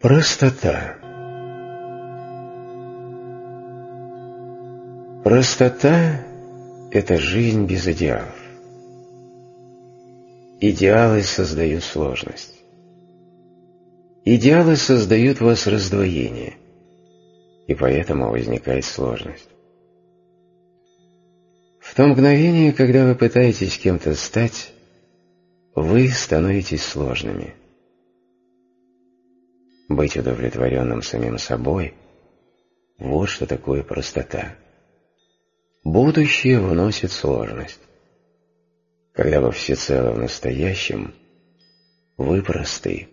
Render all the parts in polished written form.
Простота. Простота – это жизнь без идеалов. Идеалы создают сложность. Идеалы создают в вас раздвоение, и поэтому возникает сложность. В то мгновение, когда вы пытаетесь кем-то стать, вы становитесь сложными. Быть удовлетворенным самим собой – вот что такое простота. Будущее вносит сложность. Когда вы всецело в настоящем, вы просты.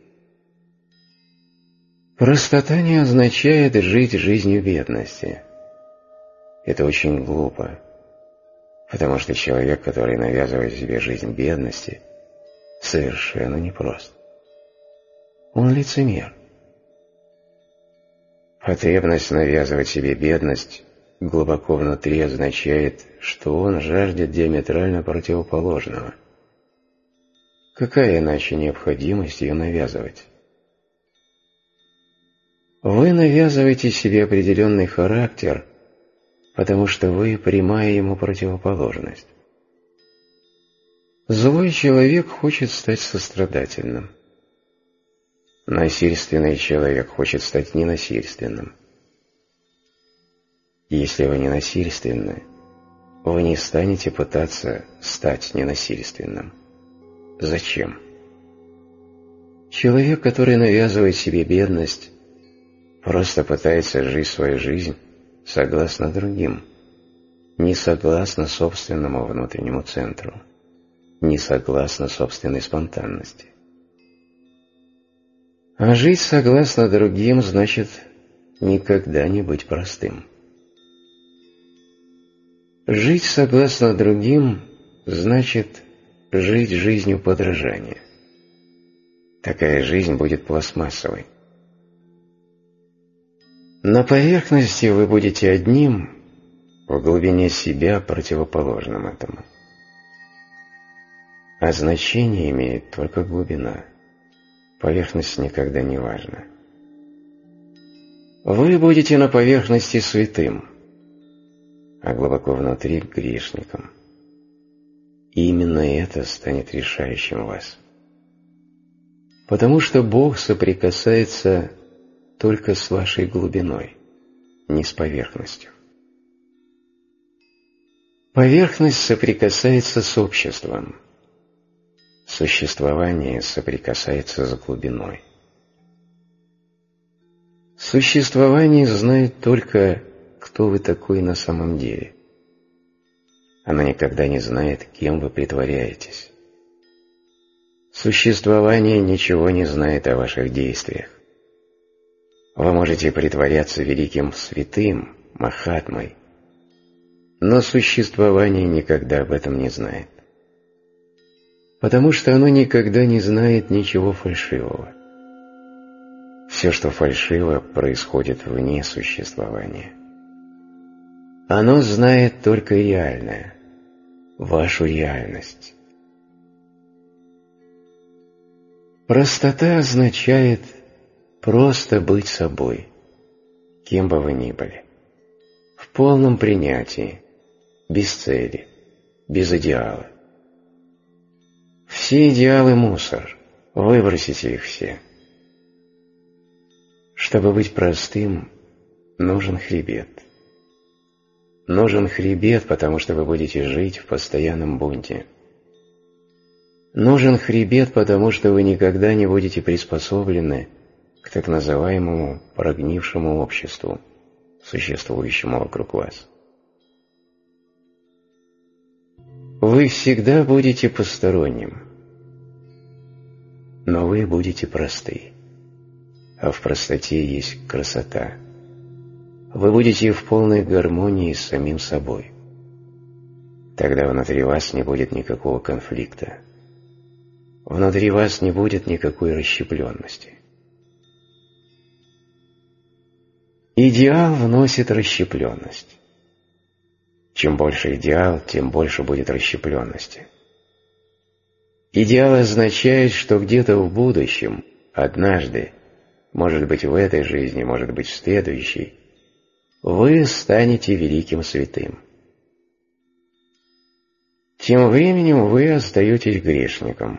Простота не означает жить жизнью бедности. Это очень глупо, потому что человек, который навязывает себе жизнь бедности, совершенно непрост. Он лицемер. Потребность навязывать себе бедность глубоко внутри означает, что он жаждет диаметрально противоположного. Какая иначе необходимость ее навязывать? Вы навязываете себе определенный характер, потому что вы прямая ему противоположность. Злой человек хочет стать сострадательным. Насильственный человек хочет стать ненасильственным. Если вы ненасильственны, вы не станете пытаться стать ненасильственным. Зачем? Человек, который навязывает себе бедность, просто пытается жить свою жизнь согласно другим, не согласно собственному внутреннему центру, не согласно собственной спонтанности. А жить согласно другим значит никогда не быть простым. Жить согласно другим значит жить жизнью подражания. Такая жизнь будет пластмассовой. На поверхности вы будете одним, в глубине себя противоположным этому. А значение имеет только глубина. Поверхность никогда не важна. Вы будете на поверхности святым, а глубоко внутри грешником. И именно это станет решающим вас. Потому что Бог соприкасается только с вашей глубиной, не с поверхностью. Поверхность соприкасается с обществом. Существование соприкасается с глубиной. Существование знает только, кто вы такой на самом деле. Оно никогда не знает, кем вы притворяетесь. Существование ничего не знает о ваших действиях. Вы можете притворяться великим святым, Махатмой, но существование никогда об этом не знает. Потому что оно никогда не знает ничего фальшивого. Все, что фальшиво, происходит вне существования. Оно знает только реальное, вашу реальность. Простота означает просто быть собой, кем бы вы ни были, в полном принятии, без цели, без идеала. Все идеалы – мусор, выбросите их все. Чтобы быть простым, нужен хребет. Нужен хребет, потому что вы будете жить в постоянном бунте. Нужен хребет, потому что вы никогда не будете приспособлены к так называемому прогнившему обществу, существующему вокруг вас. Вы всегда будете посторонним, но вы будете просты, а в простоте есть красота. Вы будете в полной гармонии с самим собой. Тогда внутри вас не будет никакого конфликта. Внутри вас не будет никакой расщепленности. Идеал вносит расщепленность. Чем больше идеал, тем больше будет расщепленности. Идеал означает, что где-то в будущем, однажды, может быть в этой жизни, может быть в следующей, вы станете великим святым. Тем временем вы остаетесь грешником.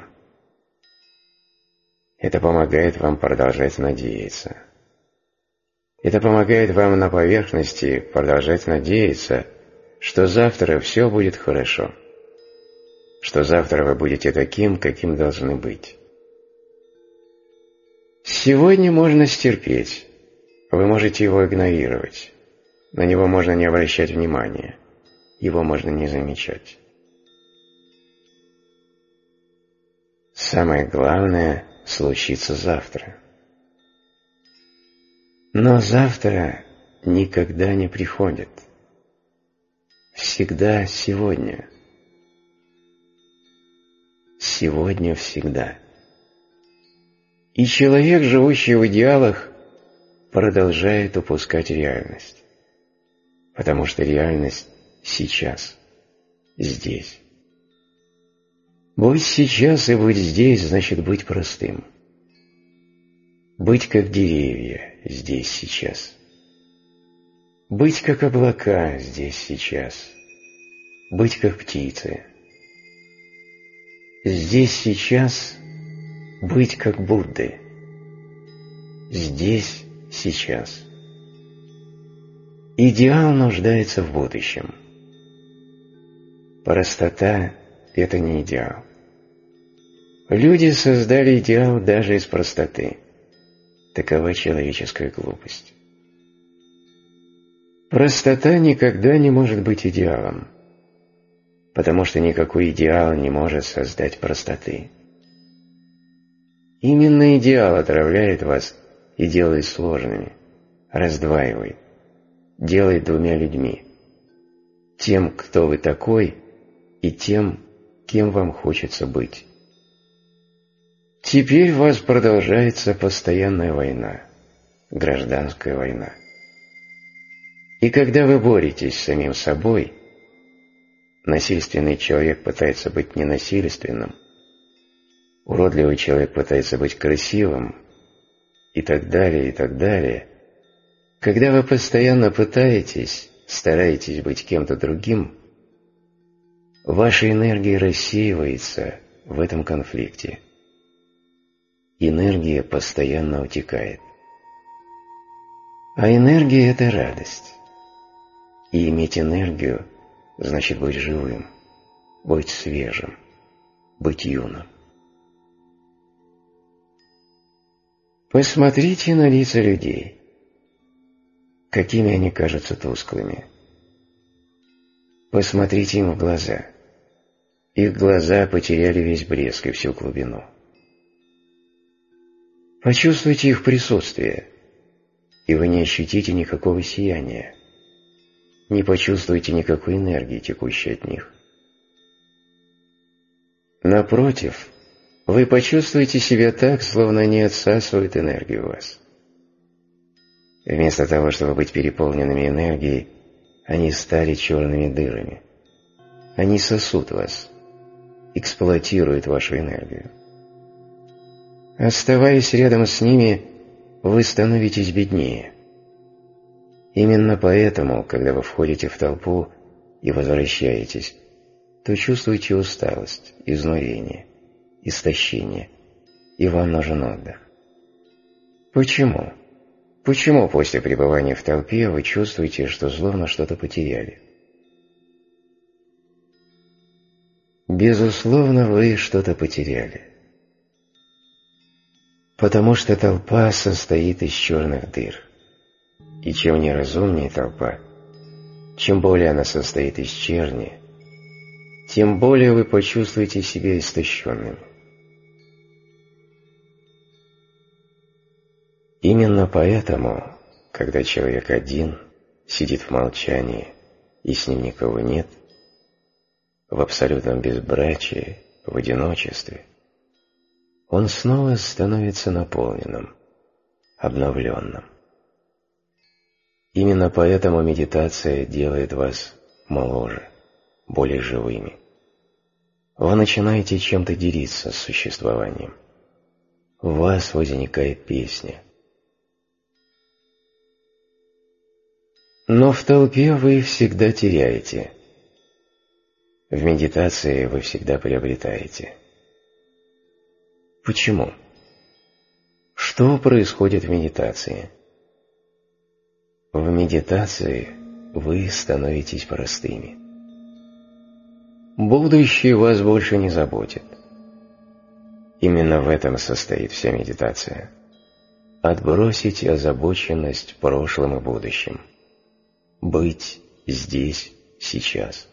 Это помогает вам продолжать надеяться. Это помогает вам на поверхности продолжать надеяться, что завтра все будет хорошо, что завтра вы будете таким, каким должны быть. Сегодня можно стерпеть, вы можете его игнорировать, на него можно не обращать внимания, его можно не замечать. Самое главное случится завтра. Но завтра никогда не приходит. Всегда сегодня. Сегодня всегда. И человек, живущий в идеалах, продолжает упускать реальность. Потому что реальность сейчас, здесь. Быть сейчас и быть здесь значит быть простым. Быть как деревья здесь сейчас. Быть как облака здесь сейчас. Быть как птицы. Здесь сейчас быть как Будды. Здесь сейчас. Идеал нуждается в будущем. Простота – это не идеал. Люди создали идеал даже из простоты. Такова человеческая глупость. Простота никогда не может быть идеалом, потому что никакой идеал не может создать простоты. Именно идеал отравляет вас и делает сложными, раздваивает, делает двумя людьми, тем, кто вы такой, и тем, кем вам хочется быть. Теперь у вас продолжается постоянная война, гражданская война. И когда вы боретесь с самим собой, насильственный человек пытается быть ненасильственным, уродливый человек пытается быть красивым, и так далее, и так далее. Когда вы постоянно пытаетесь, стараетесь быть кем-то другим, ваша энергия рассеивается в этом конфликте. Энергия постоянно утекает. А энергия – это радость. И иметь энергию значит быть живым, быть свежим, быть юным. Посмотрите на лица людей. Какими они кажутся тусклыми. Посмотрите им в глаза. Их глаза потеряли весь блеск и всю глубину. Почувствуйте их присутствие, и вы не ощутите никакого сияния, не почувствуете никакой энергии, текущей от них. Напротив, вы почувствуете себя так, словно они отсасывают энергию у вас. Вместо того, чтобы быть переполненными энергией, они стали черными дырами. Они сосут вас, эксплуатируют вашу энергию. Оставаясь рядом с ними, вы становитесь беднее. Именно поэтому, когда вы входите в толпу и возвращаетесь, то чувствуете усталость, изнурение, истощение, и вам нужен отдых. Почему? Почему после пребывания в толпе вы чувствуете, что словно что-то потеряли? Безусловно, вы что-то потеряли. Потому что толпа состоит из черных дыр. И чем неразумнее толпа, чем более она состоит из черни, тем более вы почувствуете себя истощенными. Именно поэтому, когда человек один, сидит в молчании, и с ним никого нет, в абсолютном безбрачии, в одиночестве, он снова становится наполненным, обновленным. Именно поэтому медитация делает вас моложе, более живыми. Вы начинаете чем-то делиться с существованием. В вас возникает песня, Но в толпе вы всегда теряете. В медитации вы всегда приобретаете. Почему? Что происходит в медитации? В медитации вы становитесь простыми. Будущее вас больше не заботит. Именно в этом состоит вся медитация. Отбросить озабоченность прошлым и будущим. Быть здесь, сейчас.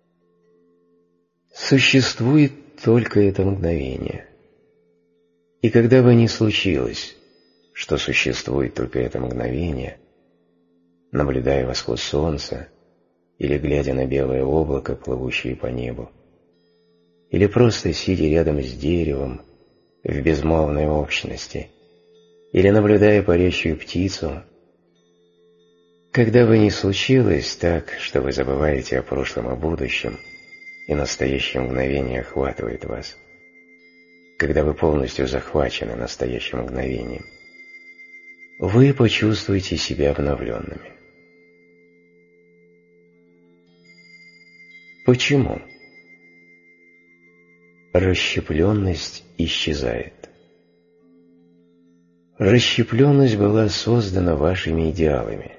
Существует только это мгновение. И когда бы ни случилось, что существует только это мгновение, наблюдая восход солнца, или глядя на белое облако, плывущее по небу, или просто сидя рядом с деревом в безмолвной общности, или наблюдая парящую птицу, когда бы ни случилось так, что вы забываете о прошлом и будущем, и настоящее мгновение охватывает вас, когда вы полностью захвачены настоящим мгновением, вы почувствуете себя обновленными. Почему? Расщепленность исчезает. Расщепленность была создана вашими идеалами.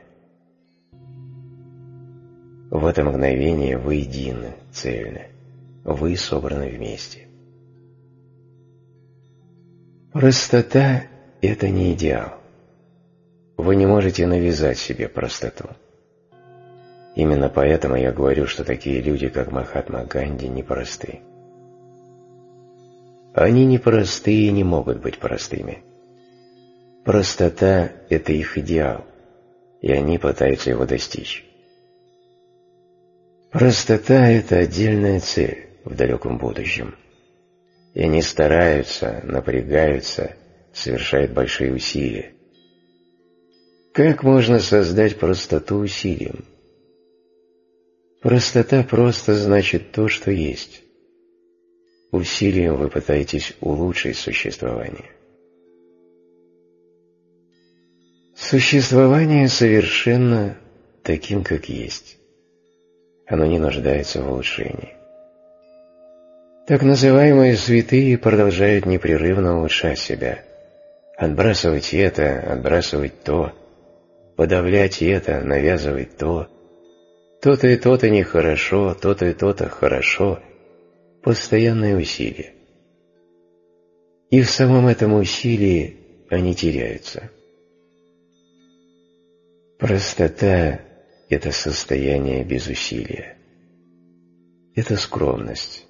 В это мгновение вы едины, цельны, вы собраны вместе. Простота – это не идеал. Вы не можете навязать себе простоту. Именно поэтому я говорю, что такие люди, как Махатма Ганди, непросты. Они непросты и не могут быть простыми. Простота – это их идеал, и они пытаются его достичь. Простота – это отдельная цель в далеком будущем. И они стараются, напрягаются, совершают большие усилия. Как можно создать простоту усилием? Простота просто значит то, что есть. Усилием вы пытаетесь улучшить существование. Существование совершенно таким, как есть. Оно не нуждается в улучшении. Так называемые святые продолжают непрерывно улучшать себя, отбрасывать это, отбрасывать то, подавлять это, навязывать то, то-то и то-то нехорошо, то-то и то-то хорошо, постоянное усилие. И в самом этом усилии они теряются. Простота – это состояние без усилия. Это скромность.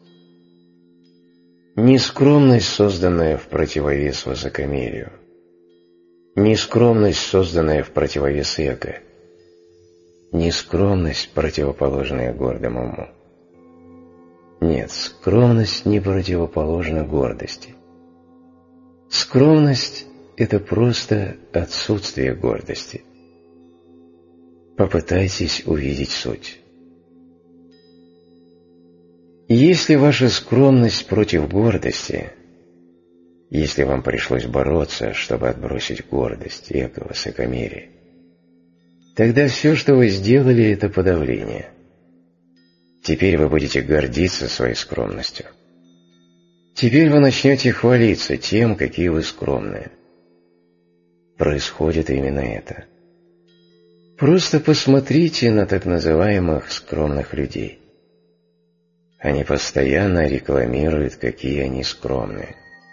Не скромность, созданная в противовес высокомерию. Не скромность, созданная в противовес эго. Не скромность, противоположная гордому уму. Нет, скромность не противоположна гордости. Скромность – это просто отсутствие гордости. Попытайтесь увидеть суть. Если ваша скромность против гордости, если вам пришлось бороться, чтобы отбросить гордость, эго, высокомерие, тогда все, что вы сделали, это подавление. Теперь вы будете гордиться своей скромностью. Теперь вы начнете хвалиться тем, какие вы скромные. Происходит именно это. Просто посмотрите на так называемых скромных людей. Они постоянно рекламируют, какие они скромные.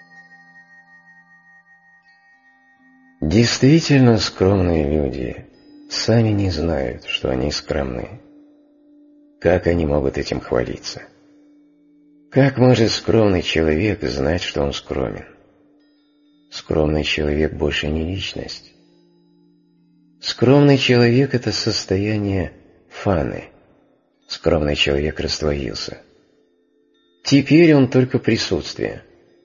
Действительно скромные люди сами не знают, что они скромны. Как они могут этим хвалиться? Как может скромный человек знать, что он скромен? Скромный человек больше не личность. Скромный человек – это состояние фаны. Скромный человек растворился. Теперь он только присутствие.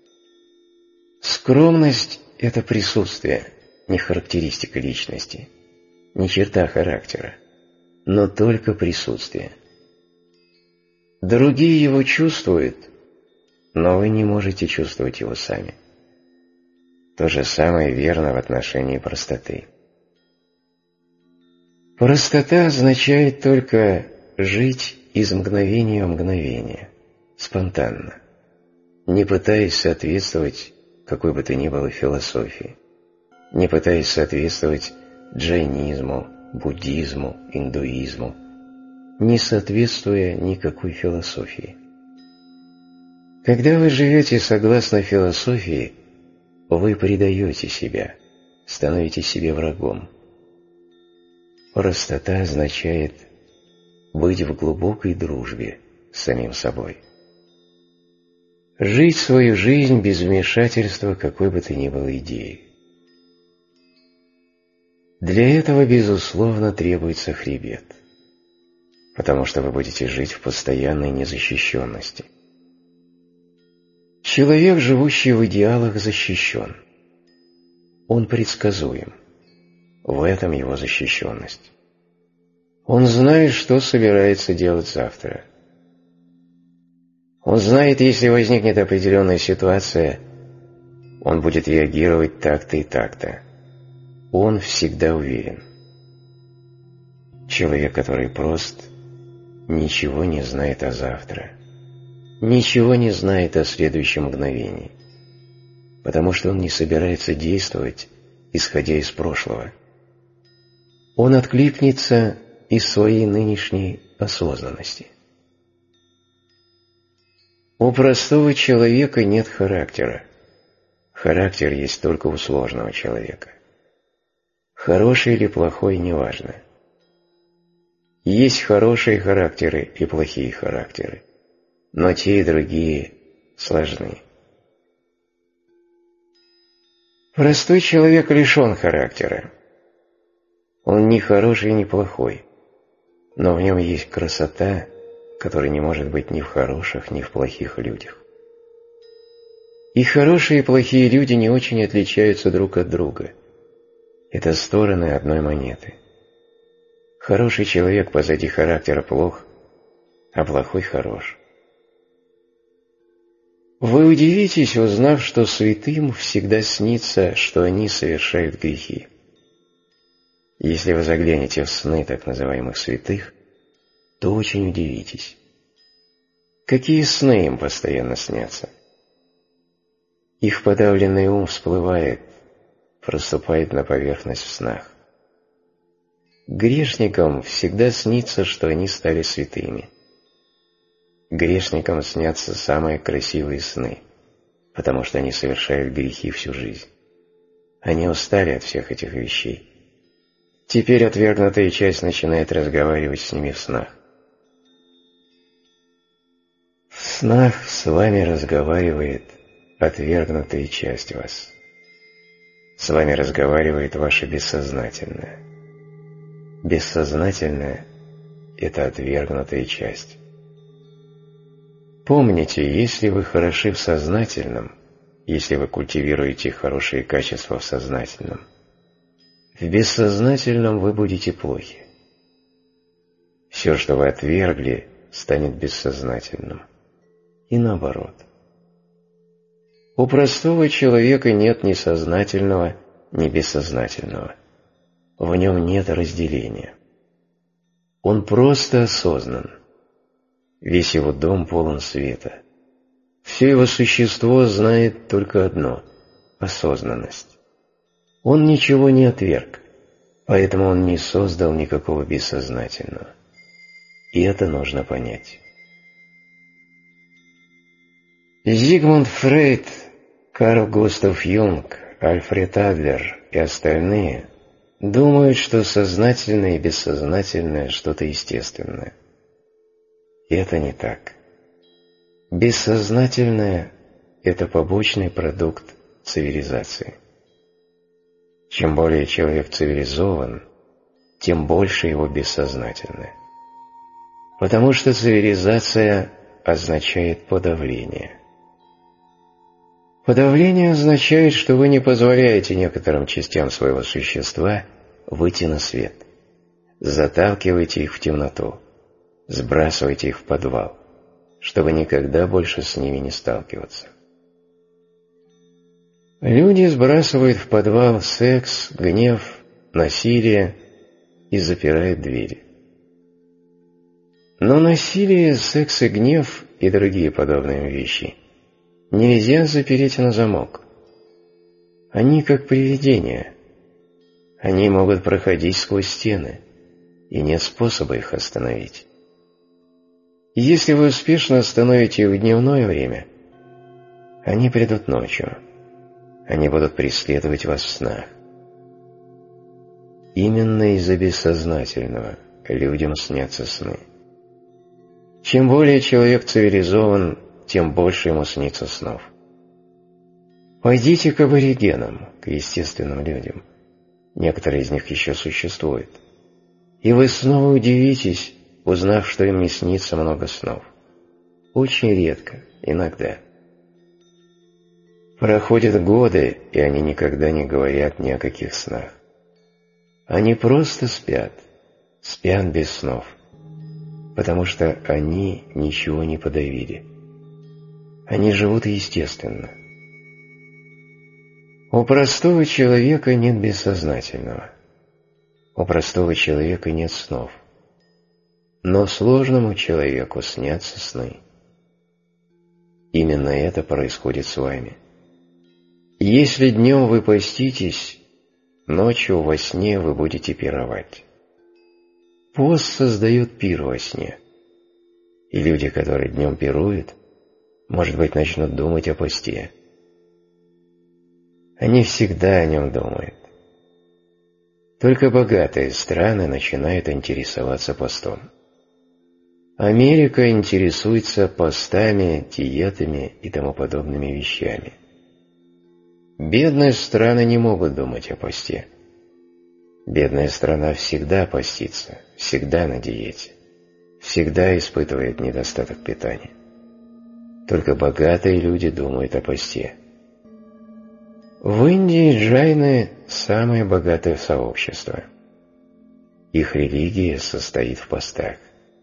Скромность – это присутствие, не характеристика личности, не черта характера, но только присутствие. Другие его чувствуют, но вы не можете чувствовать его сами. То же самое верно в отношении простоты. Простота означает только жить из мгновения в мгновение, спонтанно, не пытаясь соответствовать какой бы то ни было философии, не пытаясь соответствовать джайнизму, буддизму, индуизму, не соответствуя никакой философии. Когда вы живете согласно философии, вы предаете себя, становитесь себе врагом. Простота означает быть в глубокой дружбе с самим собой. Жить свою жизнь без вмешательства какой бы то ни было идеи. Для этого, безусловно, требуется хребет, потому что вы будете жить в постоянной незащищенности. Человек, живущий в идеалах, защищен. Он предсказуем. В этом его защищенность. Он знает, что собирается делать завтра. Он знает, если возникнет определенная ситуация, он будет реагировать так-то и так-то. Он всегда уверен. Человек, который прост, ничего не знает о завтра, ничего не знает о следующем мгновении, потому что он не собирается действовать, исходя из прошлого. Он откликнется из своей нынешней осознанности. У простого человека нет характера. Характер есть только у сложного человека. Хороший или плохой – неважно. Есть хорошие характеры и плохие характеры, но те и другие сложны. Простой человек лишен характера. Он ни хороший, ни плохой, но в нем есть красота, которая не может быть ни в хороших, ни в плохих людях. И хорошие и плохие люди не очень отличаются друг от друга. Это стороны одной монеты. Хороший человек позади характера плох, а плохой хорош. Вы удивитесь, узнав, что святым всегда снится, что они совершают грехи. Если вы заглянете в сны так называемых святых, то очень удивитесь. Какие сны им постоянно снятся? Их подавленный ум всплывает, проступает на поверхность в снах. Грешникам всегда снится, что они стали святыми. Грешникам снятся самые красивые сны, потому что они совершают грехи всю жизнь. Они устали от всех этих вещей. Теперь отвергнутая часть начинает разговаривать с ними в снах. В снах с вами разговаривает отвергнутая часть вас. С вами разговаривает ваше бессознательное. Бессознательное – это отвергнутая часть. Помните, если вы хороши в сознательном, если вы культивируете хорошие качества в сознательном, в бессознательном вы будете плохи. Все, что вы отвергли, станет бессознательным. И наоборот. У простого человека нет ни сознательного, ни бессознательного. В нем нет разделения. Он просто осознан. Весь его дом полон света. Все его существо знает только одно – осознанность. Он ничего не отверг, поэтому он не создал никакого бессознательного. И это нужно понять. Зигмунд Фрейд, Карл Густав Юнг, Альфред Адлер и остальные думают, что сознательное и бессознательное – что-то естественное. И это не так. Бессознательное – это побочный продукт цивилизации. Чем более человек цивилизован, тем больше его бессознательное. Потому что цивилизация означает подавление. Подавление означает, что вы не позволяете некоторым частям своего существа выйти на свет. Заталкиваете их в темноту, сбрасываете их в подвал, чтобы никогда больше с ними не сталкиваться. Люди сбрасывают в подвал секс, гнев, насилие, и запирают двери. Но насилие, секс и гнев и другие подобные вещи нельзя запереть на замок. Они как привидения. Они могут проходить сквозь стены, и нет способа их остановить. Если вы успешно остановите их в дневное время, они придут ночью. Они будут преследовать вас в снах. Именно из-за бессознательного людям снятся сны. Чем более человек цивилизован, тем больше ему снится снов. Пойдите к аборигенам, к естественным людям. Некоторые из них еще существуют. И вы снова удивитесь, узнав, что им не снится много снов. Очень редко, иногда. Проходят годы, и они никогда не говорят ни о каких снах. Они просто спят, спят без снов, потому что они ничего не подавили. Они живут естественно. У простого человека нет бессознательного. У простого человека нет снов. Но сложному человеку снятся сны. Именно это происходит с вами. Если днем вы поститесь, ночью во сне вы будете пировать. Пост создает пир во сне. И люди, которые днем пируют, может быть, начнут думать о посте. Они всегда о нем думают. Только богатые страны начинают интересоваться постом. Америка интересуется постами, диетами и тому подобными вещами. Бедные страны не могут думать о посте. Бедная страна всегда постится, всегда на диете, всегда испытывает недостаток питания. Только богатые люди думают о посте. В Индии джайны – самое богатое сообщество. Их религия состоит в постах.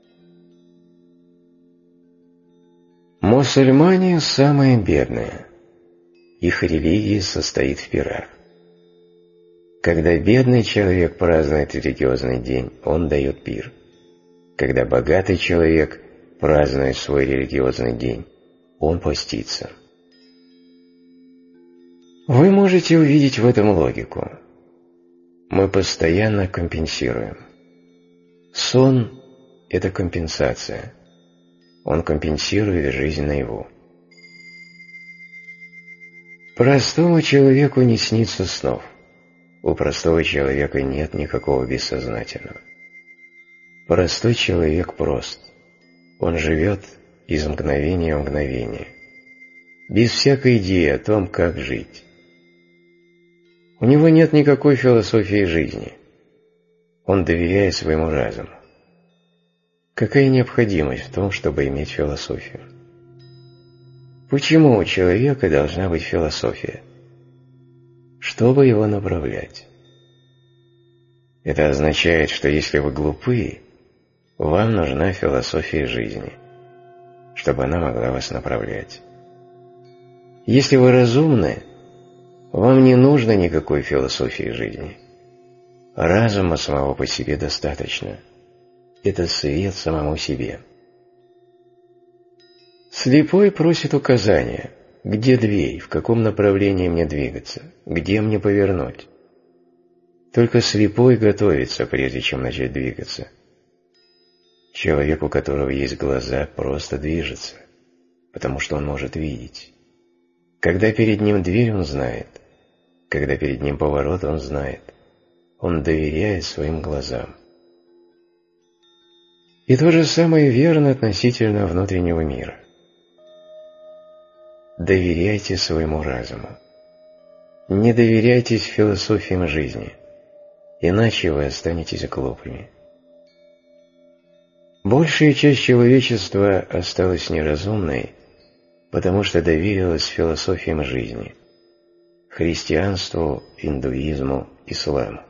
Мусульмане – самые бедные. Их религия состоит в пирах. Когда бедный человек празднует религиозный день, он дает пир. Когда богатый человек празднует свой религиозный день, он постится. Вы можете увидеть в этом логику. Мы постоянно компенсируем. Сон – это компенсация. Он компенсирует жизнь наяву. Простому человеку не снится снов. У простого человека нет никакого бессознательного. Простой человек прост. Он живет из мгновения в мгновение, без всякой идеи о том, как жить. У него нет никакой философии жизни. Он доверяет своему разуму. Какая необходимость в том, чтобы иметь философию? Почему у человека должна быть философия? Чтобы его направлять. Это означает, что если вы глупы, вам нужна философия жизни, чтобы она могла вас направлять. Если вы разумны, вам не нужно никакой философии жизни. Разума самого по себе достаточно. Это свет самому себе. Слепой просит указания, где дверь, в каком направлении мне двигаться, где мне повернуть. Только слепой готовится, прежде чем начать двигаться. Человек, у которого есть глаза, просто движется, потому что он может видеть. Когда перед ним дверь, он знает. Когда перед ним поворот, он знает. Он доверяет своим глазам. И то же самое верно относительно внутреннего мира. Доверяйте своему разуму. Не доверяйтесь философиям жизни, иначе вы останетесь глупыми. Большая часть человечества осталась неразумной, потому что доверилась философиям жизни, христианству, индуизму, исламу.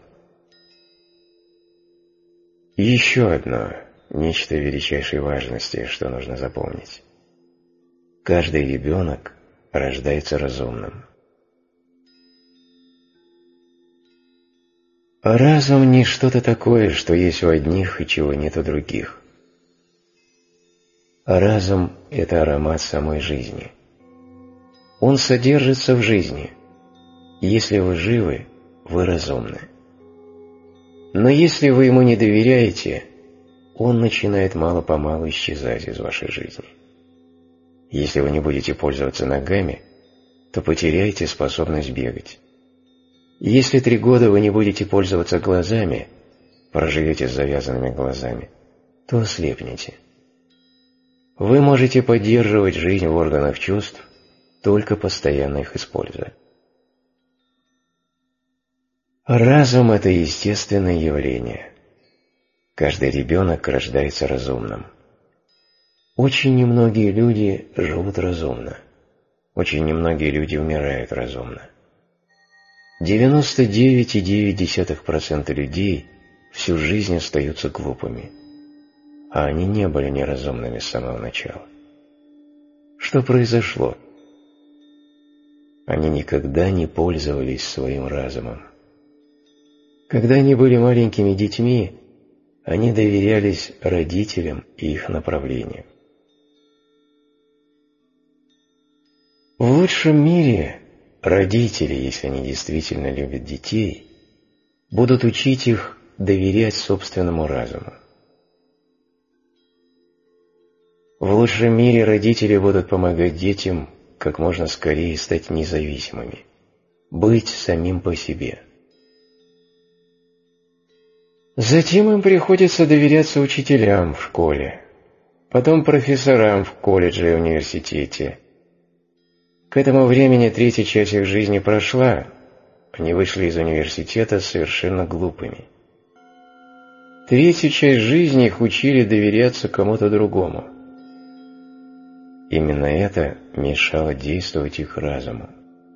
Еще одно, нечто величайшей важности, что нужно запомнить. Каждый ребенок рождается разумным. Разум не что-то такое, что есть у одних и чего нет у других. Разум – это аромат самой жизни. Он содержится в жизни. Если вы живы, вы разумны. Но если вы ему не доверяете, он начинает мало-помалу исчезать из вашей жизни. Если вы не будете пользоваться ногами, то потеряете способность бегать. Если 3 года вы не будете пользоваться глазами, проживете с завязанными глазами, то ослепнете. Вы можете поддерживать жизнь в органах чувств, только постоянно их используя. Разум – это естественное явление. Каждый ребенок рождается разумным. Очень немногие люди живут разумно. Очень немногие люди умирают разумно. 99,9% людей всю жизнь остаются глупыми, а они не были неразумными с самого начала. Что произошло? Они никогда не пользовались своим разумом. Когда они были маленькими детьми, они доверялись родителям и их направлениям. В лучшем мире родители, если они действительно любят детей, будут учить их доверять собственному разуму. В лучшем мире родители будут помогать детям как можно скорее стать независимыми, быть самим по себе. Затем им приходится доверяться учителям в школе, потом профессорам в колледже и университете. К этому времени 3-я часть их жизни прошла, они вышли из университета совершенно глупыми. 3-ю часть жизни их учили доверяться кому-то другому. Именно это мешало действовать их разуму.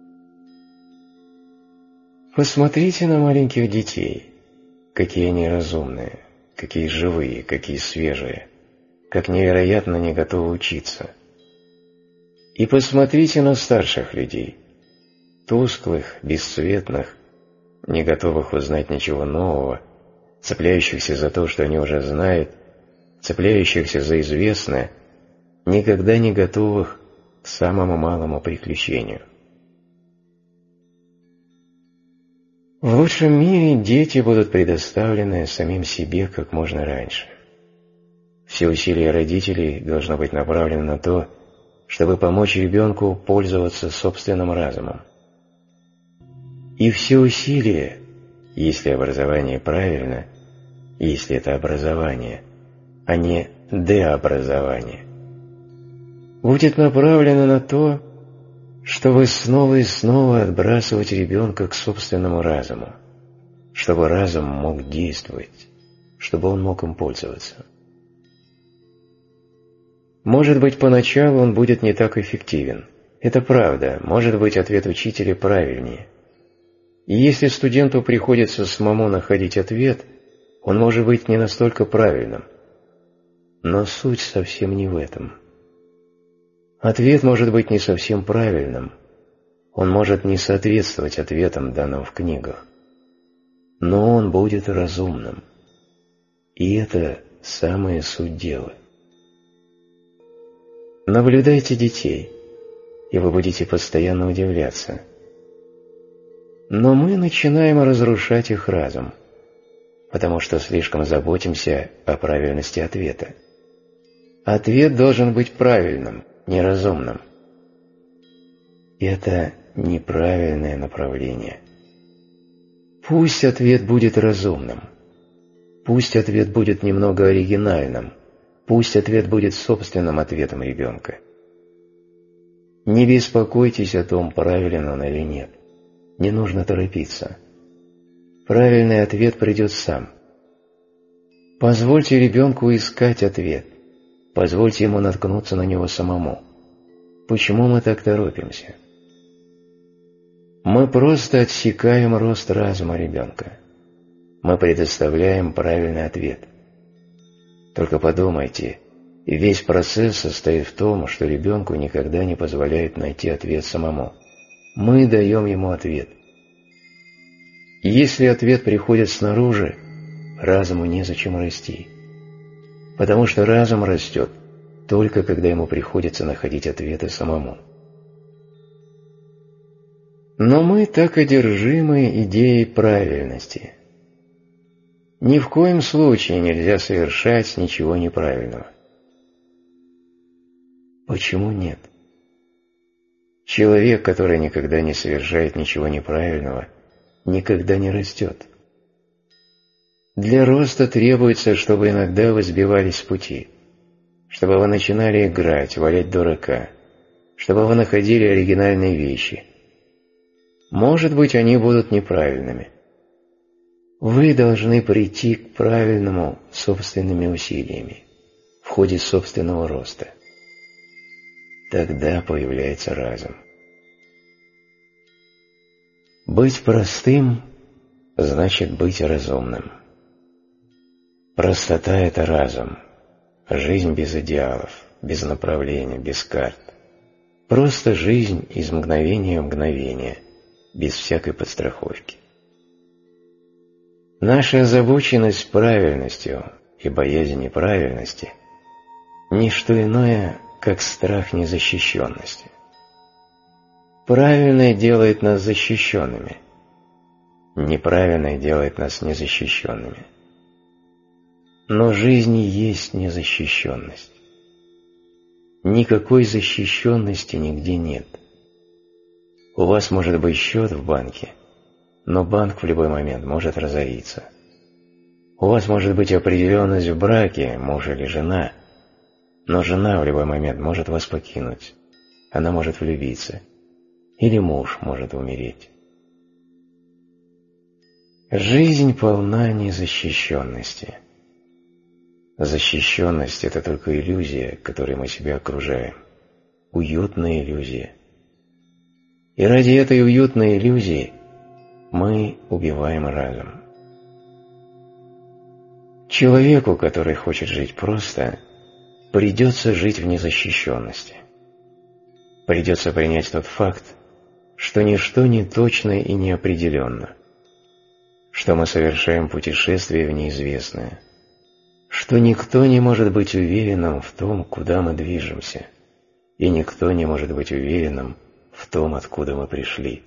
Посмотрите на маленьких детей, какие они разумные, какие живые, какие свежие, как невероятно не готовы учиться. И посмотрите на старших людей, тусклых, бесцветных, не готовых узнать ничего нового, цепляющихся за то, что они уже знают, цепляющихся за известное, никогда не готовых к самому малому приключению. В лучшем мире дети будут предоставлены самим себе как можно раньше. Все усилия родителей должны быть направлены на то, чтобы помочь ребенку пользоваться собственным разумом. И все усилия, если образование правильно, если это образование, а не деобразование, будет направлено на то, чтобы снова и снова отбрасывать ребенка к собственному разуму, чтобы разум мог действовать, чтобы он мог им пользоваться. Может быть, поначалу он будет не так эффективен. Это правда, может быть, ответ учителя правильнее. И если студенту приходится самому находить ответ, он может быть не настолько правильным. Но суть совсем не в этом. Ответ может быть не совсем правильным, он может не соответствовать ответам, данным в книгах. Но он будет разумным. И это самая суть дела. Наблюдайте детей, и вы будете постоянно удивляться. Но мы начинаем разрушать их разум, потому что слишком заботимся о правильности ответа. Ответ должен быть правильным, неразумным. Это неправильное направление. Пусть ответ будет разумным, пусть ответ будет немного оригинальным, пусть ответ будет собственным ответом ребенка. Не беспокойтесь о том, правилен он или нет. Не нужно торопиться. Правильный ответ придет сам. Позвольте ребенку искать ответ. Позвольте ему наткнуться на него самому. Почему мы так торопимся? Мы просто отсекаем рост разума ребенка. Мы предоставляем правильный ответ. Только подумайте, весь процесс состоит в том, что ребенку никогда не позволяют найти ответ самому. Мы даем ему ответ. Если ответ приходит снаружи, разуму незачем расти, потому что разум растет только когда ему приходится находить ответы самому. Но мы так одержимы идеей правильности. Ни в коем случае нельзя совершать ничего неправильного. Почему нет? Человек, который никогда не совершает ничего неправильного, никогда не растет. Для роста требуется, чтобы иногда вы сбивались с пути, чтобы вы начинали играть, валять дурака, чтобы вы находили оригинальные вещи. Может быть, они будут неправильными. Вы должны прийти к правильному собственными усилиями, в ходе собственного роста. Тогда появляется разум. Быть простым значит быть разумным. Простота – это разум. Жизнь без идеалов, без направления, без карт. Просто жизнь из мгновения в мгновение, без всякой подстраховки. Наша озабоченность правильностью и боязнь неправильности – не что иное, как страх незащищенности. Правильное делает нас защищенными, неправильное делает нас незащищенными. Но жизнь и есть незащищенность. Никакой защищенности нигде нет. У вас может быть счет в банке, но банк в любой момент может разориться. У вас может быть определенность в браке, муж или жена, но жена в любой момент может вас покинуть, она может влюбиться, или муж может умереть. Жизнь полна незащищенности. Защищенность – это только иллюзия, которой мы себя окружаем, уютная иллюзия. И ради этой уютной иллюзии мы убиваем разум. Человеку, который хочет жить просто, придется жить в незащищенности. Придется принять тот факт, что ничто не точно и не определенно, что мы совершаем путешествие в неизвестное, что никто не может быть уверенным в том, куда мы движемся, и никто не может быть уверенным в том, откуда мы пришли.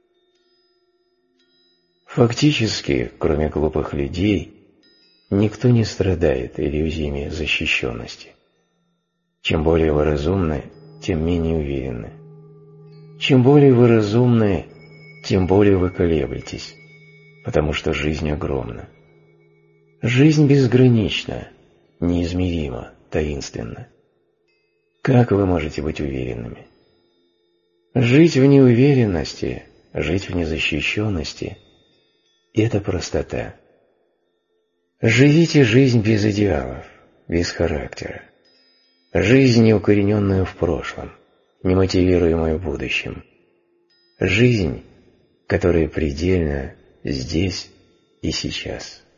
Фактически, кроме глупых людей, никто не страдает иллюзиями защищенности. Чем более вы разумны, тем менее уверены. Чем более вы разумны, тем более вы колеблетесь, потому что жизнь огромна. Жизнь безгранична, неизмерима, таинственна. Как вы можете быть уверенными? Жить в неуверенности, жить в незащищенности – это простота. Живите жизнь без идеалов, без характера. Жизнь, не укорененную в прошлом, не мотивируемую будущим. Жизнь, которая предельна здесь и сейчас.